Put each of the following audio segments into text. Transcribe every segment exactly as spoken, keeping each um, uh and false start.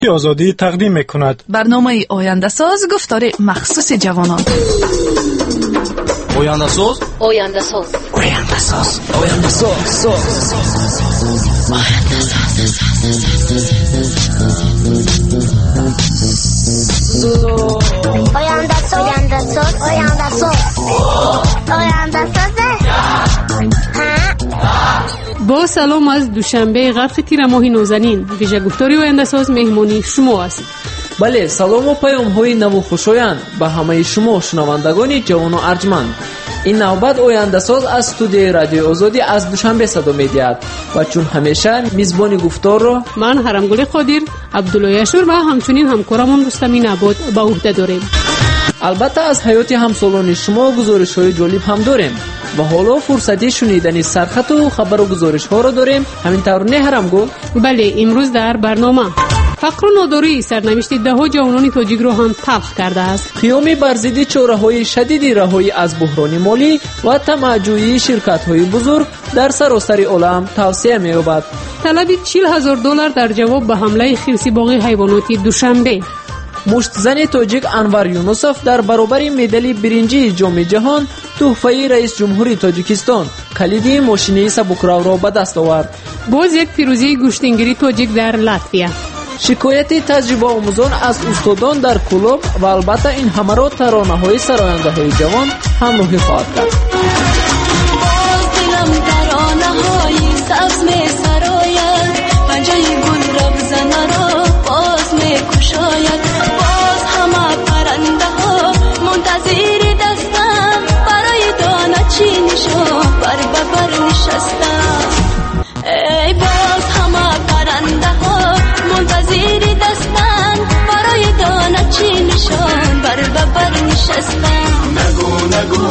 آزادی تقدیم می‌کند. برنامه آینده ساز گفتار مخصوص جوانان. آینده ساز آینده ساز آینده ساز آینده ساز آینده ساز آینده ساز آینده ساز آینده ساز با سلام از دوشنبه غرق تیر ماه نوزنین، ویژه گفتاری آینده ساز مهمانی شما است. بله، سلام و پیام های نو و خوشایند به همه شما شنوندگان جوان و ارجمند. این نوبت آینده ساز از استودیوی رادیو آزادی از دوشنبه صدا می‌دهد و چون همیشه میزبان گفتار را من هرمگل قادر، عبدالله یشور و همچنین همکارمون رستمی عباد به عهده داریم. البته از حیات همسالان شما گزارش‌های جالب هم داریم و حالا فرصتی شنیدن سرخط و خبر و گزارش‌ها را داریم. همینطور نه هرمگل؟ بله، امروز در برنامه فقر و ناداری سرنوشت ده ها جوانان تاجیک را هم تلخ کرده است. قیام بر ضد چاره‌های شدید رهایی از بحران مالی و طمع‌جویی شرکت‌های بزرگ در سراسر عالم توسعه می‌یابد. طلب چهل هزار دلار در جواب به حمله خرسی باغ حیوانات دوشنبه. مشتزن تاجیک انور یونوسف در برابر مدال برنجی جام جهان تحفه رئیس جمهوری تاجیکستان کلید ماشین سبکرو را به دست آورد. باز یک پیروزی گوشتنگری تاجیک در لاتویا. شکایت تجربه آموزان از استادان در کلوب و البته این همه را ترانه‌های سرآینده‌های جوان همراهی خواهد کرد. باز دلم ترانه‌های سبز می‌سراید، پنجه گل را بزنه را باز می‌کشاید. باز همه پرنده‌ها منتظر دستم، برای دانه چینشان بر ببر نشستم. ای باز همه پرنده‌ها منتظر دستم، برای دانه چینشان بر ببر نشستم. نگو نگو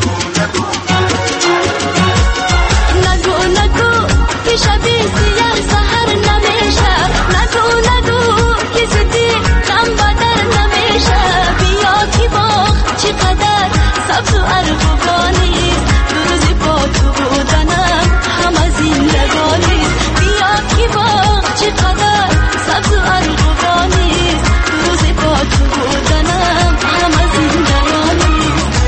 نگو نگو که شبی سیاه سحر نمیشه. نگو نگو که زدی غم بدر نمیشه. بیا که باغ چقدر سبز و ارغوانی، دو روزی با تو بودنم همه زندگانی. بیا که باغ چقدر سبز و ارغوانی، دو روزی با تو بودنم همه زندگانی.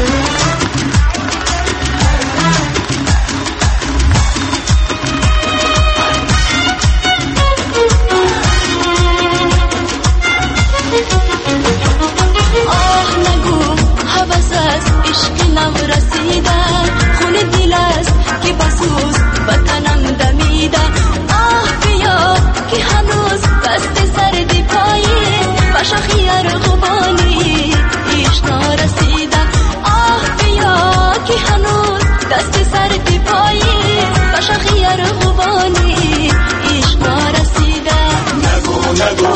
آه نگو حوث است عشق نو رسیده، خون دل است که بسوز وطنم دمیده. آه بیا که هنوز دست سردی پاییز، و شاخی ارغوانی ایش نرسیده. آه بیا که هنوز دست سردی پاییز، و شاخی ارغوانی ایش نرسیده. نگو نگو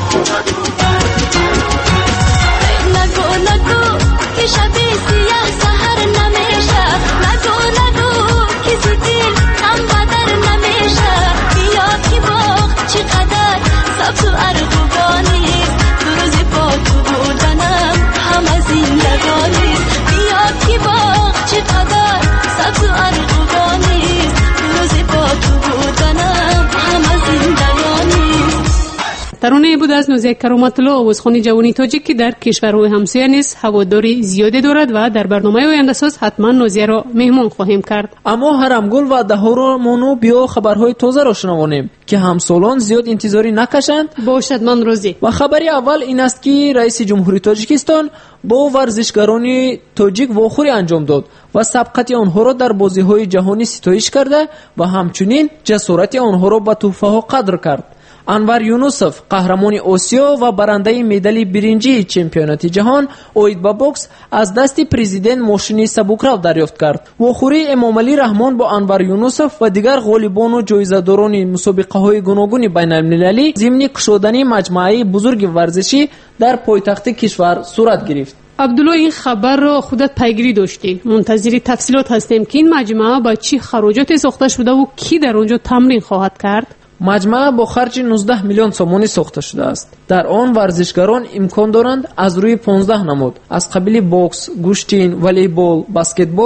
نگو نگو که شبی سیاه سحر نمیشه. نگو نگو که زدی غم بدر نمیشه. بیا که باغ چقدر سبز و ارغوانی، دو روزی با تو بودنم همه زندگانی. بیا که باغ چقدر سبز و ارغوانی، دو روزی با تو بودنم همه زندگانی. ترانه بود از نوزه کرامت الله آوازخوان جوانی تاجیک که در کشورهای همسایه نیز هواداری زیادی دارد و در برنامه آینده ساز حتما نوزه را مهمان خواهیم کرد. اما هرمگل و دهورو مونو بیا خبرهای تازه را شنوانیم که همسالان زیاد انتظاری نکشند. باشد من روزی. و خبری اول این است که رئیس جمهوری تاجیکستان با ورزشکاران تاجیک واخوری انجام داد و سبقت آنها را در بازی‌های جهانی ستایش کرده و همچنین جسارت آنها را به تحفه‌ها قدر کرد. انور یونوسف قهرمان آسیا و برنده مدال برنجی چمپیونات جهان اوید با بوکس از دست پرزیدنت ماشین سبکرو دریافت کرد. واخوری امامعلی رحمان با انور یونوسف و دیگر غالبان و جایزه‌داران مسابقه‌های گوناگون بین‌المللی ضمن گشودن مجموعه بزرگ ورزشی در پایتخت کشور صورت گرفت. عبدالله، این خبر را خودت پیگیری داشتی. منتظر تفصیلات هستیم که این مجموعه با چه خراجاتی ساخته شده و کی در آنجا تمرین خواهد کرد. مجموعه با خرج نوزده میلیون سومانی ساخته شده است. در آن ورزشکاران امکان دارند از روی پانزده نمود از قبیل بوکس، گوشتین، والیبال، بسکتبال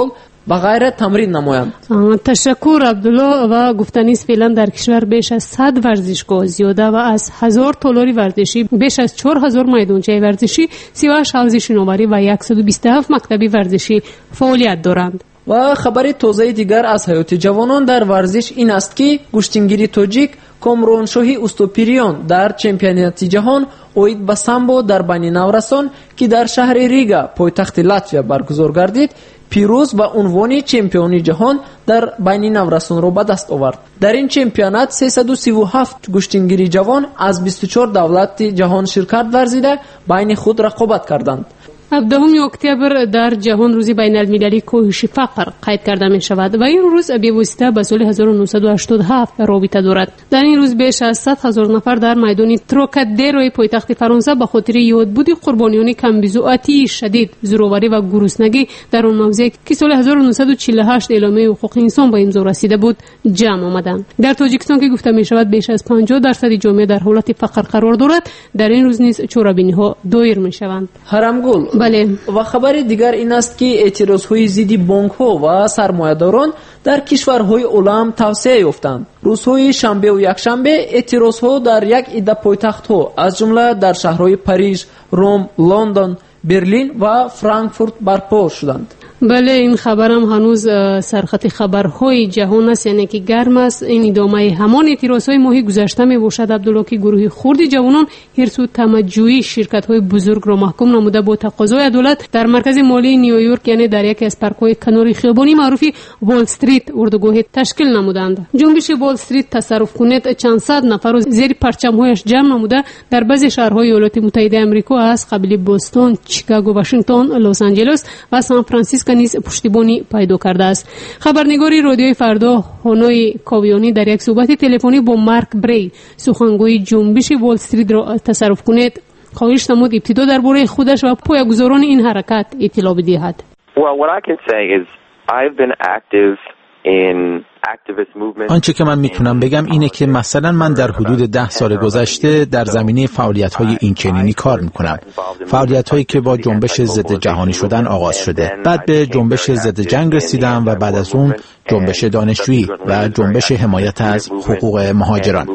و غیره تمرین نمایند. تشکر عبدالله. و گفتنیست فعلا در کشور بیش از صد ورزشگاه زیاده و از هزار تالاری ورزشی، بیش از چهار هزار میدانچه ورزشی، سی و هشت حوض شناوری و صد و بیست و هفت مکتب ورزشی فعالیت دارند. و خبر تازه دیگر از حیات جوانان در ورزش این است که گوشتنگیری تاجیک کامرانشاهی استوپیریان در چمپیونات جهان اوید به سامبو در بین نورسان که در شهر ریگا پایتخت لاتویا برگزار گردید پیروز به عنوان چمپیون جهان در بین نورسان را به دست آورد. در این چمپیونات سیصد و سی و هفت گوشتنگیری جوان از بیست و چهار دولت جهان شرکت ورزیده بین خود رقابت کردند. هفدهم اکتبر در جهان روز بین المللی کاهش فقر قید کرده می شود و این روز به واسطه به سال هزار و نهصد و هشتاد و هفت رابطه دارد. در این روز بیش از صد هزار نفر در میدان تروکادرو پایتخت فرانسه به خاطر یادبود قربانیان کمبیزوعاتی شدید، زورآوری و گرسنگی در آن موضع که سال هزار و نهصد و چهل و هشت اعلامیه حقوق انسان به امضا رسیده بود جمع آمدند. در تاجیکستان که گفته می شود بیش از پنجاه درصد جامعه در حالت فقر قرار دارد، در این روز نیز چورابینی ها دایر می شوند. حرمگل. بله. و خبر دیگر این است که اعتراض‌های ضد بانک‌ها و سرمایه‌داران در کشورهای عالم توسعه یافتند. روزهای شنبه و یکشنبه اعتراض‌ها در یک عده پایتخت‌ها از جمله در شهرهای پاریژ، روم، لندن، برلین و فرانکفورت برپا شدند. بله، این خبرم هنوز سرخط خبرهای جهان است، یعنی که گرم است. این ادامه همان اعتراضهای ماهی گذشته می باشد عبدالله که گروه خرد جوانان حرص و تمجوی شرکت‌های بزرگ را محکوم نموده با تقاضای عدالت در مرکز مالی نیویورک، یعنی در یکی از پارک‌های کناری خیابانی معروفی وال استریت اردوگاه تشکیل نمودند. جنبش وال استریت تصرف کنید چند صد نفر را زیر پرچم‌هایش جمع نموده در بعضی شهرهای ایالات متحده آمریکا از قبیل بوستون، چیکاگو، واشنگتن، لس آنجلس و سان فرانسیسکو نیز پشتیبانی پیدا کرده است. خبرنگاری رادیوی فردا هانوی کاویانی در یک صحبت تلفنی با مارک بری، سخنگوی جنبش وال استریت را تصرف کنید، خواهش نمود ابتدا درباره خودش و پایه‌گذاران این حرکت اطلاع بدهد. Well, what I can say is I've been active in آنچه که من میتونم بگم اینه که مثلا من در حدود ده سال گذشته در زمینه فعالیت‌های اینچنینی کار میکنم. فعالیت‌هایی که با جنبش ضد جهانی شدن آغاز شده. بعد به جنبش ضد جنگ رسیدم و بعد از اون جنبش دانشجویی و جنبش حمایت از حقوق مهاجران.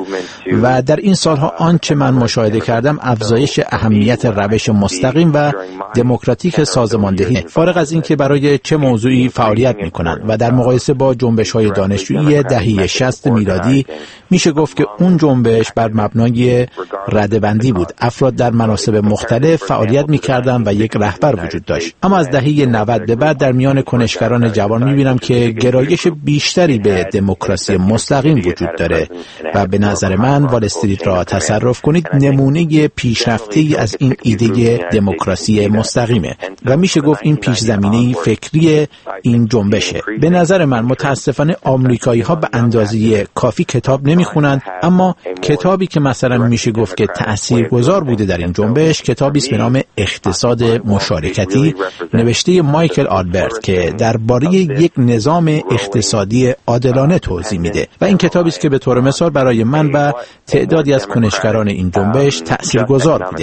و در این سالها آنچه من مشاهده کردم افزایش اهمیت روش مستقیم و دموکراتیک سازماندهی، فارغ از این که برای چه موضوعی فعالیت میکنند. و در مقایسه با جنبش‌های دانشجویی دهه شصت میلادی میشه گفت که اون جنبش بر مبنای ردبندی بود. افراد در مناصب مختلف فعالیت میکردند و یک رهبر وجود داشت. اما از دهه نود به بعد در میان کنشگران جوان میبینم که گرایش بیشتری به دموکراسی مستقیم وجود داره و به نظر من وال استریت را تصرف کنید نمونه پیشرفته‌ای از این ایده دموکراسی مستقیمه و میشه گفت این پیش زمینه فکری این جنبشه. به نظر من متاسفانه آمریکایی ها به اندازه کافی کتاب نمیخونند، اما کتابی که مثلا میشه گفت که تاثیرگذار بوده در این جنبش کتابی است به نام اقتصاد مشارکتی نوشته مایکل آلبرت که درباره یک نظام اقتصادی عادلانه توضیح میده و این کتابی است که به طور مثال برای من و تعدادی از کنشگران این جنبش تاثیرگذار بوده.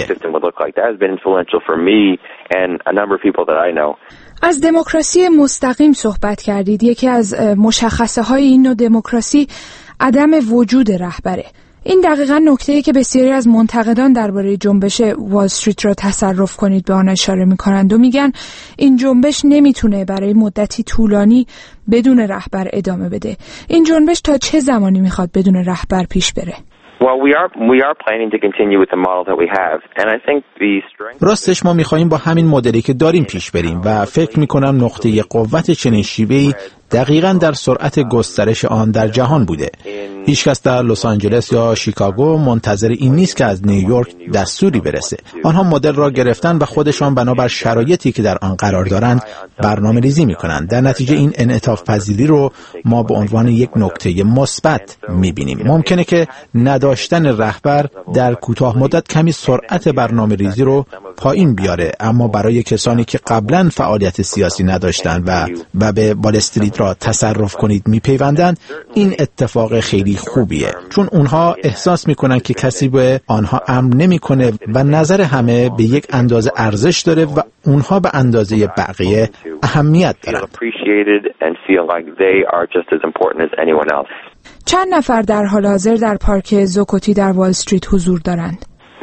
از دموکراسی مستقیم صحبت کردید. یکی از مشخصه های این نوع دموکراسی عدم وجود رهبره. این دقیقاً نکته‌ای که بسیاری از منتقدان درباره جنبش وال استریت را تصرف کنید به آن اشاره می‌کنند و میگن این جنبش نمیتونه برای مدتی طولانی بدون رهبر ادامه بده. این جنبش تا چه زمانی میخواد بدون رهبر پیش بره؟ Well, we are we are planning to continue with the model that we have, and I think the strength. راستش ما می‌خوایم با همین مدلی که داریم پیش بریم و فکر می‌کنم نقطه قوت چنین شیوه‌ای دقیقاً در سرعت گسترش آن در جهان بوده. هیچکس در لس آنجلس یا شیکاگو منتظر این نیست که از نیویورک دستوری برسه. آنها مدل را گرفتن و خودشان بنابر شرایطی که در آن قرار دارند برنامه ریزی می‌کنند. در نتیجه این انعطاف پذیری رو ما به عنوان یک نکته مثبت می‌بینیم. ممکنه که نداشتن رهبر در کوتاه مدت کمی سرعت برنامه ریزی رو پایین بیاره، اما برای کسانی که قبلا فعالیت سیاسی نداشتن و و به وال استریت را تصرف کنید میپیوندن، این اتفاق خیلی خوبیه، چون اونها احساس میکنن که کسی به آنها امر نمیکنه و نظر همه به یک اندازه ارزش داره و اونها به اندازه بقیه اهمیت دارن. چند نفر در حال حاضر در پارک زوکوتی در وال استریت حضور دارند؟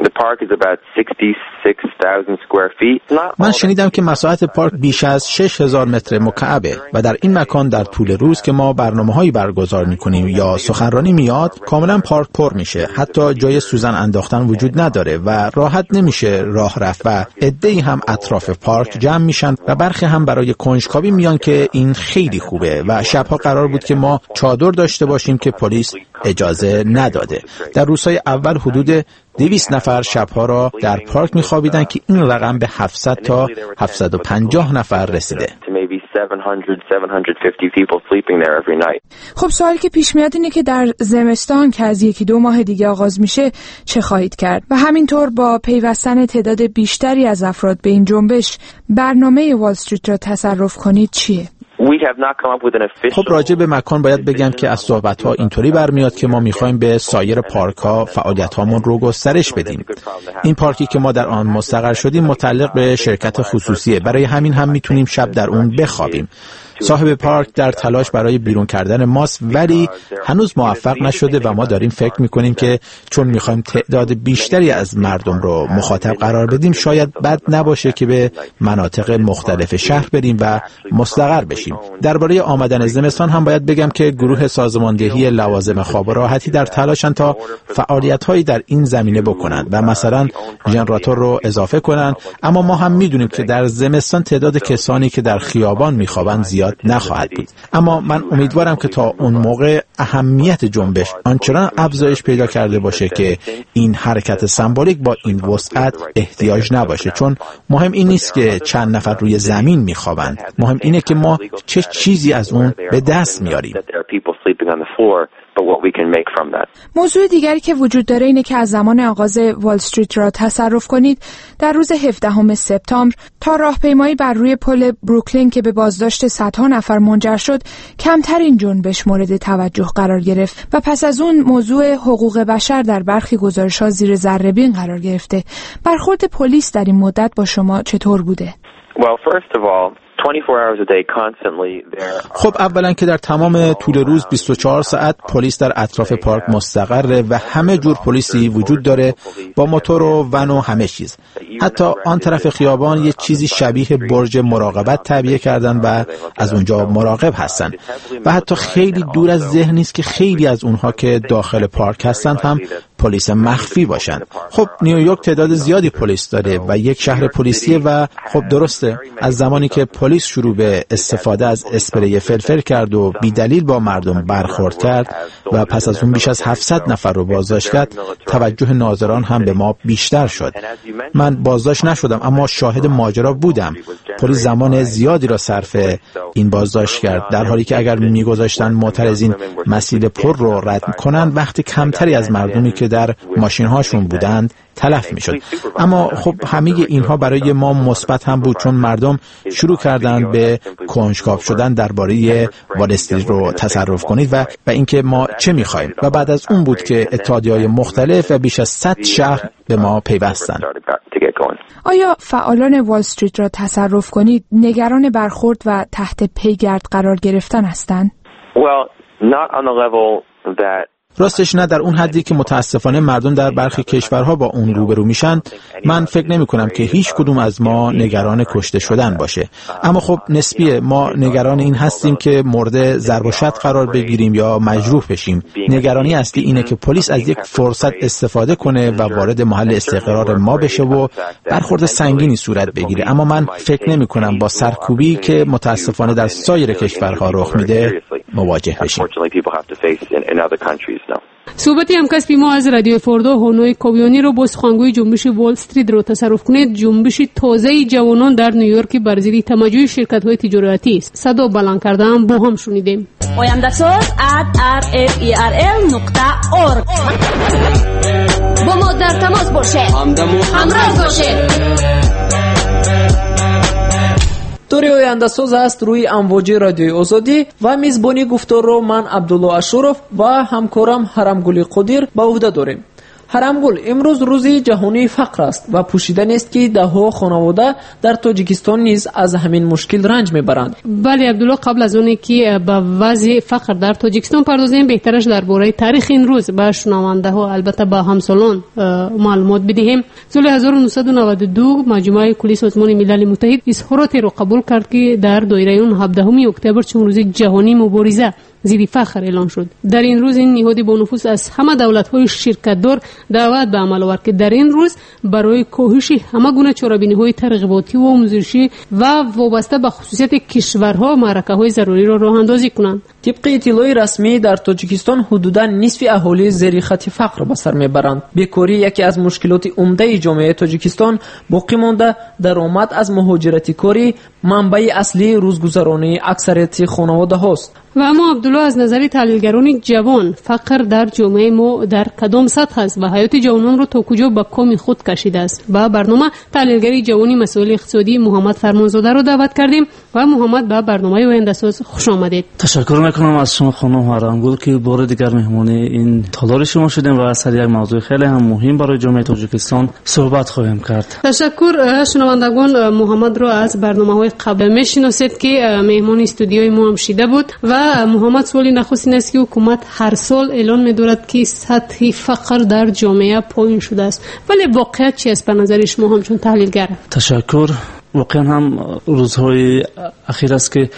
من شنیدم که مساحت پارک بیش از شش هزار متر مکعبه و در این مکان در طول روز که ما برنامه‌هایی برگزار می‌کنیم یا سخنرانی میاد، کاملا پارک پر میشه. حتی جای سوزن انداختن وجود نداره و راحت نمیشه راه رفت و عده‌ای هم اطراف پارک جمع میشن و برخی هم برای کنجکاوی میان که این خیلی خوبه. و شبها قرار بود که ما چادر داشته باشیم که پلیس اجازه نداده. در روزهای اول حدود دویست نفر شبها را در پارک میخوابیدن که این رقم به هفتصد تا هفتصد و پنجاه نفر رسیده. خب سوالی که پیش میاد اینه که در زمستان که از یکی دو ماه دیگه آغاز میشه چه خواهید کرد؟ و همینطور با پیوستن تعداد بیشتری از افراد به این جنبش، برنامه وال استریت را تصرف کنید چیه؟ خب راجع به مکان باید بگم که از صحبت‌ها اینطوری برمیاد که ما می‌خوایم به سایر پارک‌ها فعالیت‌هامون رو گسترش بدیم. این پارکی که ما در آن مستقر شدیم متعلق به شرکت خصوصیه، برای همین هم میتونیم شب در اون بخوابیم. صاحب پارک در تلاش برای بیرون کردن ماست، ولی هنوز موفق نشده و ما داریم فکر میکنیم که چون میخوایم تعداد بیشتری از مردم رو مخاطب قرار بدیم، شاید بد نباشه که به مناطق مختلف شهر بریم و مستقر بشیم. درباره آمدن زمستان هم باید بگم که گروه سازماندهی لوازم خواب و راحتی در تلاشن تا فعالیت‌هایی در این زمینه بکنن و مثلا ژنراتور رو اضافه کنن، اما ما هم میدونیم که در زمستان تعداد کسانی که در خیابان میخوابن زیاد نخواهد بود. اما من امیدوارم که تا اون موقع اهمیت جنبش آنچنان افزایش پیدا کرده باشه که این حرکت سمبولیک با این وسعت احتیاج نباشه، چون مهم این نیست که چند نفر روی زمین میخوابند، مهم اینه که ما چه چیزی از اون به دست میاریم. موضوع دیگری که وجود داره اینه که از زمان آغاز وال استریت را تصرف کنید، در روز هفدهم سپتامبر تا راهپیمایی بر روی پل بروکلین که به بازداشت صدها نفر منجر شد، کمترین جنبش مورد توجه قرار گرفت و پس از اون موضوع حقوق بشر در برخی گزارش‌ها زیر ذره‌بین قرار گرفته. برخورد پلیس در این مدت با شما چطور بوده؟ خب اولا که در تمام طول روز بیست و چهار ساعت پلیس در اطراف پارک مستقره و همه جور پلیسی وجود داره با موتور و ون و همه چیز. حتی آن طرف خیابان یه چیزی شبیه برج مراقبت تعبیه کردن و از اونجا مراقب هستن و حتی خیلی دور از ذهن نیست که خیلی از اونها که داخل پارک هستن هم پلیس مخفی باشن. خب نیویورک تعداد زیادی پلیس داره و یک شهر پلیسیه و خب درسته از زمانی که پلیس شروع به استفاده از اسپری فلفل کرد و بی دلیل با مردم برخورد کرد و پس از اون بیش از هفتصد نفر رو بازداشت کرد، توجه ناظران هم به ما بیشتر شد. من بازداشت نشدم اما شاهد ماجرا بودم. پلیس زمان زیادی را صرف این بازداشت کرد، در حالی که اگر میگذاشتن معترضین مسیل پر رو رد کنن، وقتی کمتری از مردمی که در ماشین هاشون بودند تلف می شد. اما خب همه اینها برای ما مثبت هم بود، چون مردم شروع کردند به کنجکاو شدن درباره وال استریت رو تصرف کنید و و اینکه ما چه می خواهیم. و بعد از اون بود که اتحادیه‌های مختلف و بیش از صد شهر به ما پیوستند. آیا فعالان وال استریت را تصرف کنید نگران برخورد و تحت پیگرد قرار گرفتن هستند؟ Well, not on the level that راستش نه در اون حدی که متاسفانه مردم در برخی کشورها با اون روبرو میشن. من فکر نمی کنم که هیچ کدوم از ما نگران کشته شدن باشه، اما خب نسبیه. ما نگران این هستیم که مورد ضرب و شتم قرار بگیریم یا مجروح بشیم. نگرانی اصلی اینه که پلیس از یک فرصت استفاده کنه و وارد محل استقرار ما بشه و برخورد سنگینی صورت بگیره. اما من فکر نمی کنم با سرکوبی که متاسفانه در سایر کشورها رخ میده مواجه بشیم. صحبتی هم کسبی ما از رادیو فردو هونوی کوبیانی رو با سخنگوی جنبش وال استریت رو تصرف کنید. جنبش تازه جوانان در نیویورک بر ضد تمجید شرکت‌های تجارتی است. صدا بلند کردن با هم شنیدیم. oyandasaz at r f e r l نقطه org با ما در تماس باشه، همراه باشه. گفتار آینده‌ساز است روی امواج رادیوی آزادی و میزبانی گفتار رو من عبدالله اشرف و همکارم حرمگل قدیر به عهده داریم. حرمگل، امروز روزی جهانی فقر است و پوشیده است که ده‌ها خانواده در تاجیکستان نیز از همین مشکل رنج میبرند. بله عبدالله، قبل از اون که به وضع فقر در تاجیکستان پردازیم، بهترش درباره تاریخ این روز به شنونده ها البته به همسالان معلومات بدهیم. سال هزار و نهصد و نود و دو مجمع کلی سازمان ملل متحد اظهاراتی را قبول کرد که در دایره اون هفدهم اکتبر چون روز جهانی مبارزه ضد فقر اعلان شد. در این روز این نهاد با نفوذ از همه دولت‌های شرکت‌دار دعوت به عمل آورد که در این روز برای کاهش همه گونه چاره‌بینی‌های ترغیباتی و آموزشی و وابسته به خصوصیت کشورها معرکه‌های ضروری را راه اندازی کنند. طبق اطلاع رسمی در تاجیکستان حدوداً نصف اهالی زیر خط فقر به سر میبرند. بیکاری یکی از مشکلات عمده جامعه تاجیکستان باقی مانده درآمد از مهاجرت کاری منبع اصلی روزگذرانی اکثریت خانواده هاست. و اما عبدالله، از نظر تحلیلگران جوان فقر در جامعه ما در کدام سطح است و حیات جوانان را تا کجا به کام خود کشیده است؟ و برنامه تحلیلگری جوانی مسائل اقتصادی محمد فرمانزاده را دعوت کردیم و محمد به برنامه آینده‌ساز خوش آمدید. تشکر میکنم از شما خانم حرمگل که بار دیگر مهمان این تالار شما شدیم و سر یک موضوع خیلی هم مهم برای جامعه تاجیکستان صحبت خواهیم کرد. تشکر. شنوندگان، محمد را از برنامه‌های قبل میشناسید که مهمان استودیوی ما هم شده بود و محمد سوالی نخست این است که حکومت هر سال اعلان می‌دارد که سطح فقر در جامعه پایین شده است، ولی واقعیت چی است به نظر شما همچون تحلیلگر؟ تشکر. واقعا هم روزهای اخیر است که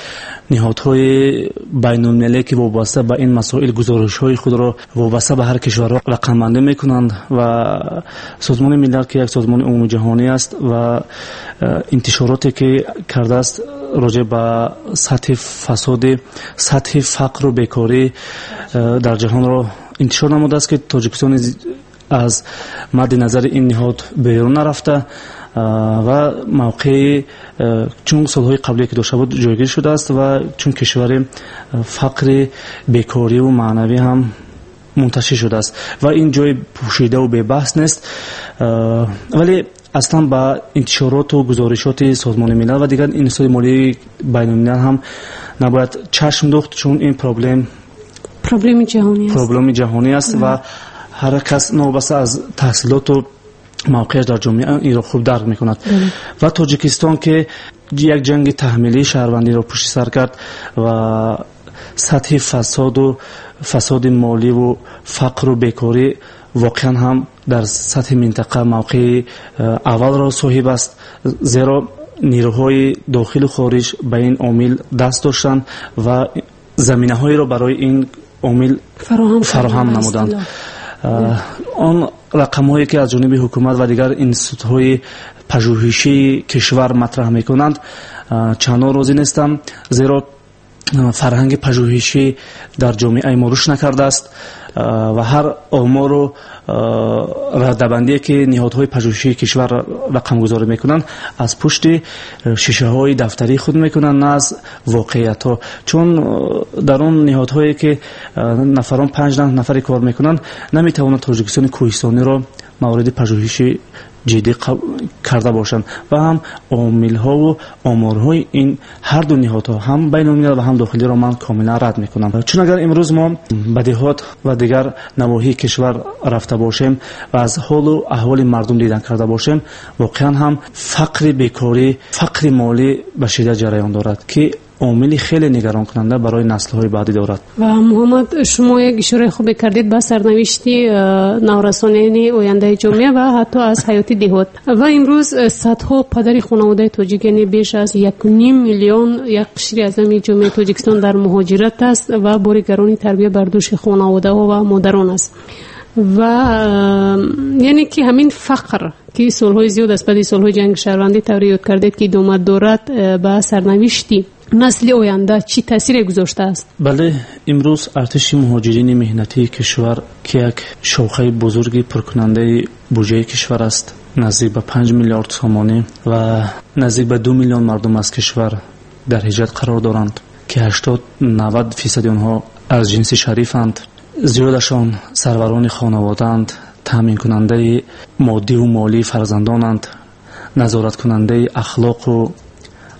نهادهای بین‌المللی که وابسته به این مسائل گزارش‌های خود را وابسته به هر کشور رقم‌بندی می‌کنند و سازمان ملل که یک سازمان عمومی جهانی است و انتشاراتی که کرده است راجع به سطح فساد، سطح فقر و بیکاری در جهان را انتشار نموده است که تاجیکستان از مد نظر این نهاد بیرون نرفته و موقع چون سالهای قبلی که داشته بود جایگیر شده است و چون کشور فقر، بیکاری و معنوی هم منتشر شده است و این جای پوشیده و بحث نیست، ولی اصلا با انتشارات و گزارشات سازمان ملل و دیگر انستیتوت مالی بین‌الملل هم نباید چشم دوخت، چون این پروبلم پروبلم جهانی است پروبلم جهانی است و هر کس نوبسته از تحصیلات و موقعش در جامعه این را خوب درک میکند. و تاجیکستان که یک جنگ تحمیلی شهروندی را پشت سر کرد و سطح فساد و فساد مالی و فقر و بیکاری واقعا هم در سطح منطقه موقع اول را صاحب است، زیرا نیروهای داخل و خارج به این عامل دست داشتند و زمینه‌هایی را برای این عامل فراهم, فراهم نمودند. آن رقم‌هایی که از جانب حکومت و دیگر انستیتوت‌های پژوهشی کشور مطرح می‌کنند چندان راضی نیستم، زیرا فرهنگ پژوهشی در جامعه ما رشد نکرده است و هر آمار و ردبندی که نهادهای پژوهشی کشور رقم گذاری میکنند از پشت شیشه های دفتری خود میکنند، نه از واقعیت ها، چون در اون نهادهایی که نفران پنج نفری کار میکنند نمیتوانند تاجیکستان کوهستانی را مورد پژوهشی جدی کرده باشند و هم عامل ها و آمارهای این هر دو نهادها هم بین الملل و هم داخلی را من کاملا رد میکنم، چون اگر امروز ما به دهات و دیگر نواحی کشور رفته باشیم و از حال و احوال مردم دیدن کرده باشیم، واقعا هم فقر بیکاری، فقر مالی به شدت جریان دارد که عاملی خیلی نگران کننده برای نسل‌های بعدی دارد. و محمد، شما یک اشاره خوب کردید به سرنوشتی نورسانه آینده جامعه و حتی از حیات دهات و امروز صدها پدر خانواده تاجیک، یعنی بیش از یک و نیم میلیون یک قشری از جامعه تاجیکستان در مهاجرت است و بارگرانی تربیت بر دوش خانواده ها و مادران است و یعنی که همین فقر که سالهای زیاد است بعد سالهای جنگ شهروندی توریاد کردید که ادامه دارد به سرنوشتی نسل آینده چی تاثیر گذاشته است؟ بله، امروز ارتش مهاجرین مهنتی کشور که یک شاخه بزرگی پرکننده بودجه کشور است، نزدیک به پنج میلیارد تومانی و نزدیک به دو میلیون مردم از کشور در هجرت قرار دارند که هشتاد نود فیصد آنها از جنس شریفند، زیادشان سروران خانواده‌اند، تامین کننده مادی و مالی فرزندانند، نظارت کننده اخلاق و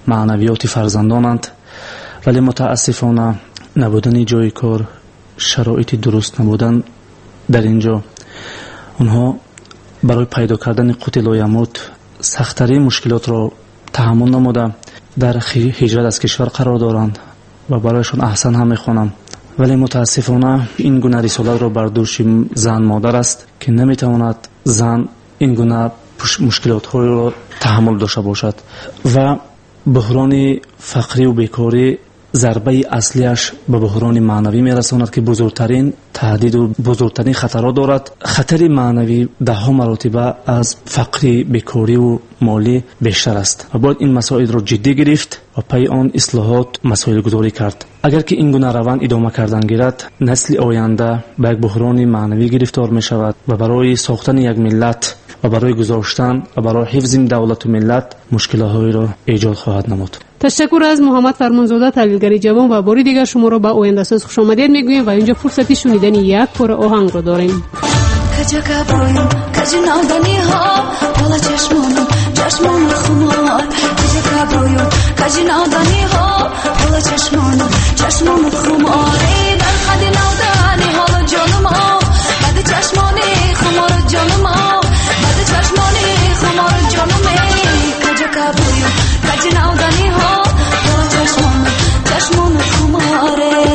معنویات فرزندانند، ولی متاسفانه نبودن جای کار، شرایط درست نبودن در اینجا، اونها برای پیدا کردن قوت لایموت سخت‌ترین مشکلات را تحمل نموده در هجرت از کشور قرار دارند و برایشان احسن هم میخوانم. ولی متاسفانه این گونه رسالت را بر دوش زن مادر است که نمیتواند زن این گونه مشکلات های را تحمل داشته باشد و بحران فقری و بیکاری ضربه اصلیش به بحران معنوی میرساند که بزرگترین تهدید و بزرگترین خطرات دارد. خطر معنوی ده ها مراتب از فقری، بیکاری و مالی بیشتر است و باید این مسائل را جدی گرفت و پی آن اصلاحات مسائل گذاری کرد. اگر که این گونه روند ادامه کردن گیرد، نسل آینده به یک بحران معنوی گرفتار می شود و برای ساختن یک ملت و برای گذاشتن و برای حفظ دولت و ملت مشکلات را ایجاد خواهد نمود. تشکر از محمد فرمانزاده، تحلیلگر جوان، و باری دیگر شما را به آینده ساز خوش آمدید میگوییم و اینجا فرصتی شنیدن یک پاره آهنگ را داریم. کجا کبرویم کجا نادانی ها بالا چشمانم چشمان خمار، کجا کبرویم کجا نادانی ها بالا چشمانم چشمان خمار، در خد نادانی حالا جانم آه بعد چشمانی خمار جانم آه بعد چشمانی خمار جانم ای، کجا کبرویم کجا نادانی ها بالا چشمانم چشمان خماره.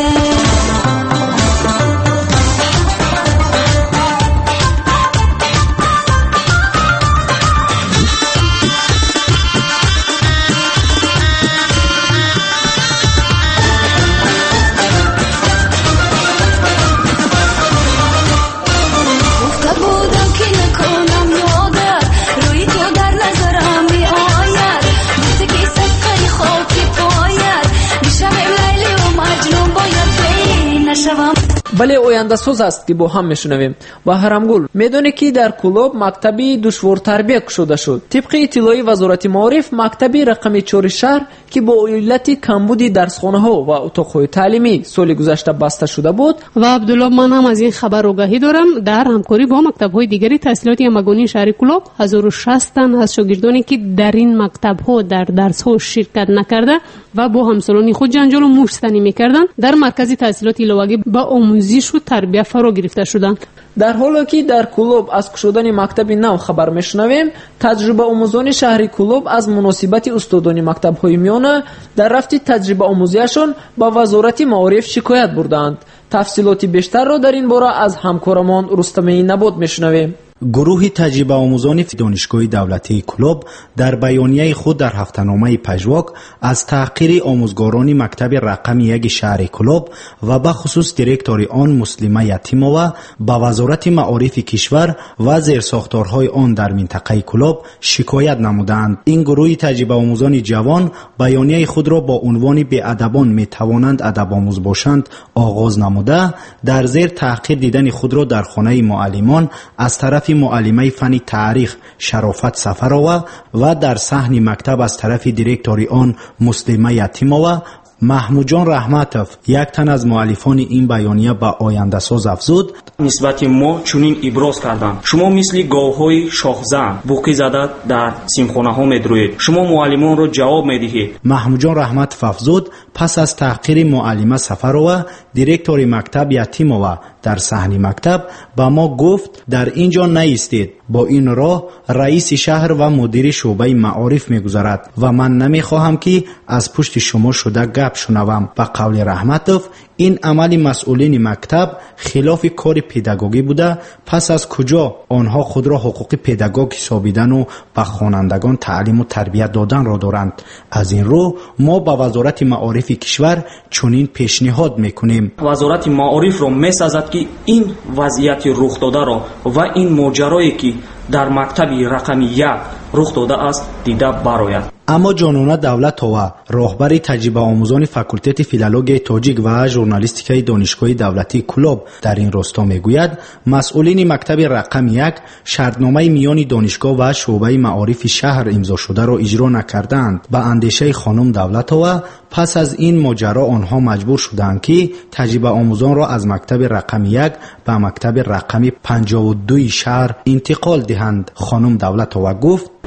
ولی آینده سوز است که با هم میشنویم. و هرمگل میدونه که در کلوب مکتبی دشوار تربیه شده شد. طبق اطلاعی وزارت معارف، مکتبی رقم چهار شهر که با علت کمبود درسخانه ها و اتاقهای تعلیمی سال گذشته بسته شده بود. و عبدالله، من هم از این خبر آگاهی دارم. در همکاری با مکتب‌های دیگری تحصیلات یمگانی شهر کلوب، هزار و شصت تن از شاگردانی که در این مکتب‌ها در درس‌ها شرکت نکرده و با همسالان خود جنجال و مشتنی می‌کردند، در مرکز تحصیلات ایلواگی با آموزش و تربیت فرا گرفته شدند. در حالی که در کلوب از کشودن مکتب نو خبر میشنویم، تجربه آموزان شهر کلوب از مناسبت استادان مکتب‌های میانه در رفت تجربه آموزیشان با وزارت معارف شکایت بردند. تفصیلات بیشتر را در این باره از همکارمان رستمی نبود میشنویم. گروه تجربه آموزان دانشگاه دولتی کلوب در بیانیه خود در هفته‌نامه پژواک از تحقیر آموزگاران مکتب رقم یک شهر کلوب و به خصوص دیرکتور آن مسلمه یتیمووا به وزارت معارف کشور و زیرساختارهای آن در منطقه کلوب شکایت نمودند. این گروه تجربه آموزان جوان بیانیه خود را با عنوان بی‌ادبان میتوانند ادب آموز باشند آغاز نموده، در زیر تحقیر دیدن خود را در خانه معلمان از طرف معلمه فن تاریخ شرافت سفرова و در صحن مکتب از طرف دیرکتور آن مسلمه یتیمووا محمود جان رحمتов، یک تن از مؤلفان این بیانیه به آینده ساز افزود: نسبت ما چنین ابراز کردند: شما مثل گاوهای شاخزن بوقی زده در سیمخانه ها میدروید، شما معلمان را جواب میدهید. محمود جان رحمتов افزود پس از تحقیر معلمه سفرова دیرکتور مکتب یتیمووا در صحن مکتب با ما گفت در اینجا نایستید، با این راه رئیس شهر و مدیر شعبه معارف میگذرد و من نمیخواهم که از پشت شما شده گپ شنوم. به قول رحمتov این عمل مسئولین مکتب خلاف کار پداگوگی بوده. پس از کجا آنها خود را حقوق پداگوگ حسابیدن و به خوانندگان تعلیم و تربیت دادن را دارند؟ از این رو ما با وزارت معارف کشور چنین پیشنهاد میکنیم: وزارت معارف را میسازد که این وضعیت رخ داده را و این ماجرایی که در مکتب رقم یک رخ داده است دیده براید. اما جانانه دولت‌ها راهبر تجربه آموزان فاکولته فیلولوژی تاجیک و ژورنالیستیکای دانشگاه دولتی کلوب در این راستا میگوید مسئولین مکتب رقم یک شرطنامه میان دانشگاه و شعبه معارف شهر امضا شده را اجرا نکردند. به اندیشه خانم دولت‌ها پس از این ماجرا آنها مجبور شدند که تجربه آموزان را از مکتب رقم یک به مکتب رقم پنجاه و دو شهر انتقال دهند. خانم دولت‌ها گفت: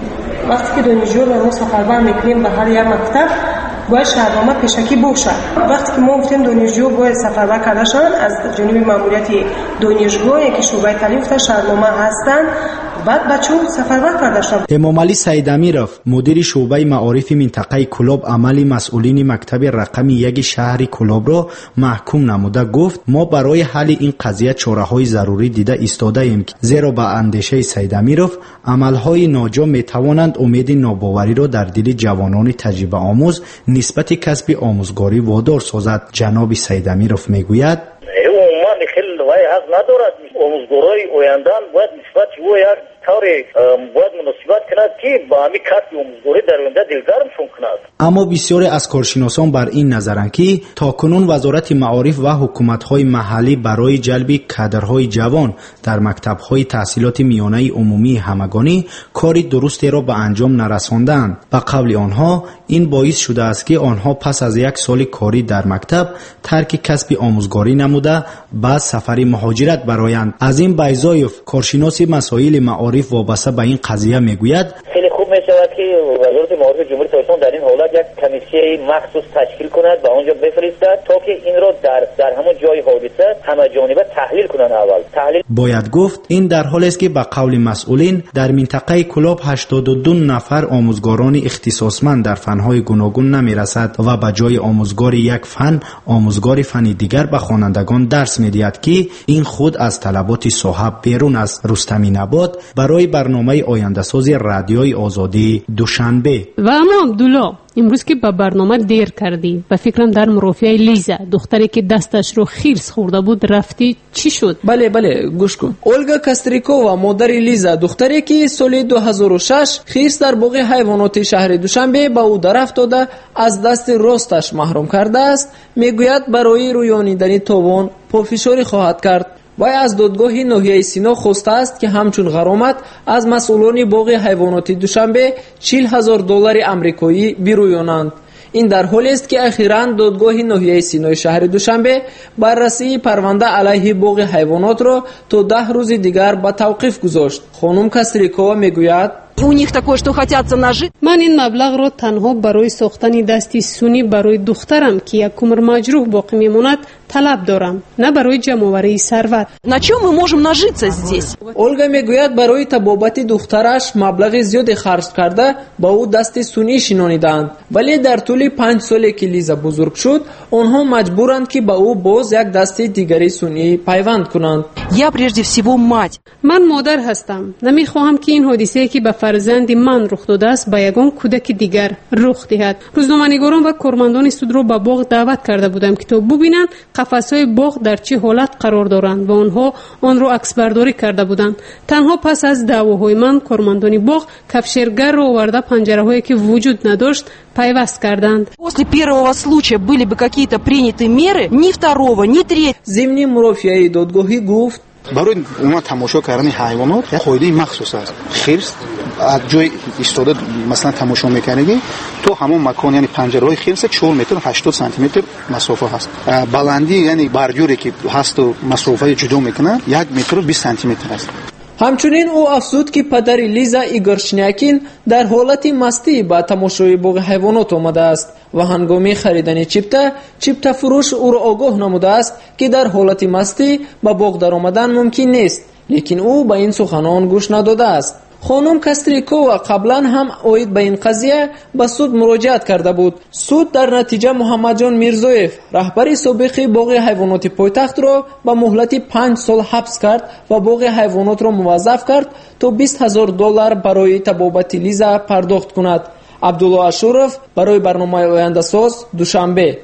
وقتی که دانشجو رو ما سفربر میکنیم به هر یک مکتب باید شهرنامه پیشکی باشه. وقتی که ما گفتیم دانشجو باید سفربر کرده شدن از جانب ماموریت دانشگاه که شعبه تعلیم گفته شهرنامه هستن، بعد بچه‌ها سفربر کرده شدن. امام علی سیدامیرов مدیر شعبه معارف منطقه کلاب عملی مسئولین مکتب رقم یک شهر کلاب را محکوم نموده گفت ما برای حل این قضیه چاره‌های ضروری دیده ایستاده ایم، زیرا با اندیشه سیدامیرov عملهای ناجا میتوانند امید ناباوری را در دل جوانان تجربه آموز نسبت کسب آموزگاری وادار سازد. جناب سیدامیرov میگوید عموما خیلی وای حق ندارد، آموزگارای آیندان باید نسبت او یک طوری باید مناسبت کند که با همین کسب آموزگاری در آینده دلگرمشون کند. اما بسیاری از کارشناسان بر این نظرند که تاکنون وزارت معارف و حکومت‌های محلی برای جلب کادرهای جوان در مکتب‌های تحصیلات میانه عمومی همگانی کاری درستی را به انجام نرساندند. به قول آنها این باعث شده است که آنها پس از یک سال کاری در مکتب ترک کسب آموزگاری نموده بعد سفر مهاجرت برایند. از این بیزایف کارشناس مسائل معارف وابسته به این قضیه میگوید خیلی خوب میشود که وزارت معارف جمهوری تاجیکستان در این حالت یک کمیسیه مخصوص تشکیل کند و آنجا بفرستد تا که این را در در همون جای حادثه همه جانبه تحلیل کنند. اول تحلیل باید گفت این در حالی است که به قول مسئولین در منطقه کلاب هشتاد و دو نفر آموزگاران اختصاصمند در فنهای گوناگون نمیرسد و به جای آموزگار یک فن آموزگار فن دیگر به خوانندگان درس میدهد که این خود از طلبات صاحب بیرون است. رستمی نبات برای برنامه آینده سازی رادیوی آزادی دوشنبه. و اما عبدالله امروز که به برنامه دیر کردی و فکرم در مرافعه لیزا دختری که دستش رو خیرس خورده بود رفتی، چی شد؟ بله بله گوش کن. اولگا کاستریکووا مادر لیزا دختری که سال دو هزار و شش خیرس در باغ حیوانات شهر دوشنبه به او در افتاده از دست راستش محروم کرده است، میگوید برای رویانیدن تاوان پافشاری خواهد کرد. وی از دادگاه ناحیه سینا خواسته است که همچون غرامت از مسئولان باغ حیوانات دوشنبه چهل هزار دلار آمریکایی بیرویانند. این در حالی است که اخیراً دادگاه ناحیه سینای شهر دوشنبه بررسی پرونده علیه باغ حیوانات را تا ده روز دیگر به توقیف گذاشت. خانم کاستریکووا میگوید У них такое, что хотятся нажить. من این مبلغ را تنها برای ساختن دستی سونی برای دخترم که یک کمر مجروح باقی میماند طلب دارم، نه برای جمع‌آوری ثروت. На чем мы можем нажиться здесь? اولگا میگوید برای طبابت دخترش مبلغ زیادی خرج کرده با او دستی سونی شنانیدند، ولی در طول پنج سالی که لیزا بزرگ شد آنها مجبورند که با او باز یک دستی دیگری سونی پیوند کنند. Я прежде всего мать. من مادر هستم. نمیخواهم که این حادثه که به فرزند من رخ داده است به یگان کودک دیگر رخ دهد. روزنامه‌نگاران و کارمندان سود را به باغ دعوت کرده بودم که تا ببینند قفس‌های باغ در چه حالت قرار دارند و آنها آن را عکس برداری کرده بودند. تنها پس از دعواهای من کارمندان باغ کفشرگر را آورده پنجره‌هایی که وجود نداشت پیوست کردند. После первого случая были бы какие-то приняты меры, ни второго, ни третьего. ضمن مرافعه دادگاهی گفت برای اونا تماشا کردن حیوانات یک قاعده مخصوص است. خرس از جای ایستاده مثلا تماشا میکنی تو همون مکان، یعنی پنجره‌های خرس چهار متر و هشتاد سانتی متر مسافه هست. بلندی یعنی برجوری که هست و مسافه جدا میکنن یک متر و بیست سانتی متر است. همچنین او افزود که پدر لیزا ایگور شنیاکین در حالت مستی با تماشای باغ حیوانات آمده است و هنگام خریدن چیپتا چیپتا فروش او را آگاه نموده است که در حالت مستی با باغ در آمدن ممکن نیست، لیکن او به این سخنان گوش نداده است. خانم کاستریکووا قبلا هم اوید به این قضیه به سود مراجعت کرده بود. سود در نتیجه محمد جان میرزویف رهبر سابق باغ حیوانات پایتخت را به مهلت پنج سال حبس کرد و باغ حیوانات را موظف کرد تا بیست هزار دلار برای طبابت لیزا پرداخت کند. عبدالله اشورف برای برنامه آینده ساز دوشنبه.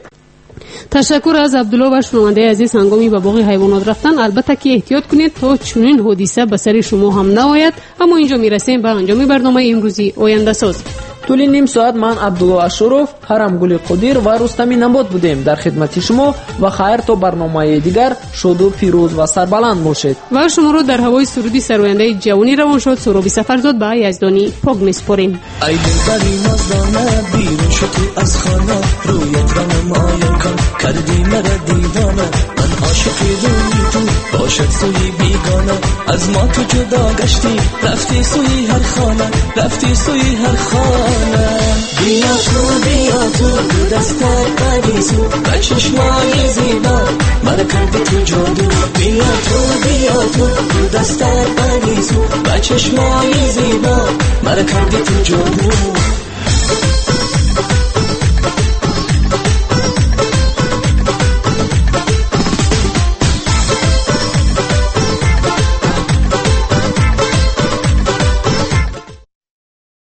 تشکر از عبدالله و شنونده عزیز. هنگامی به باغ حیوانات رفتن البته که احتیاط کنید تا چنین حادثه به سر شما هم نآید. اما اینجا میرسیم به انجام برنامه امروزی آینده ساز. طول نیم ساعت من عبدالله اشورف، هرم گل قدیر و رستمی نبات بودیم در خدمت شما و خیر تا برنامه دیگر شاد و پیروز و سربلند باشید. و شما رو در هوای سرودی سراینده جوانی روان شد سرابی سفرزاد به یزدانی پاک میسپاریم. ای دلبری مزدانه بیرون شدی از خانه رویت را نمایان کن کردی مرا دیوانه. عاشقی روی تو باشد سوی بیگانه از ما تو جدا گشتی رفتی سوی هر خانه رفتی سوی هر خانه بیا تو بیا تو دو دستت بریزو و چشمای زیبا مرا کردی تو جادو بیا تو بیا تو دو دستت بریزو و چشمای زیبا مرا کردی تو جادو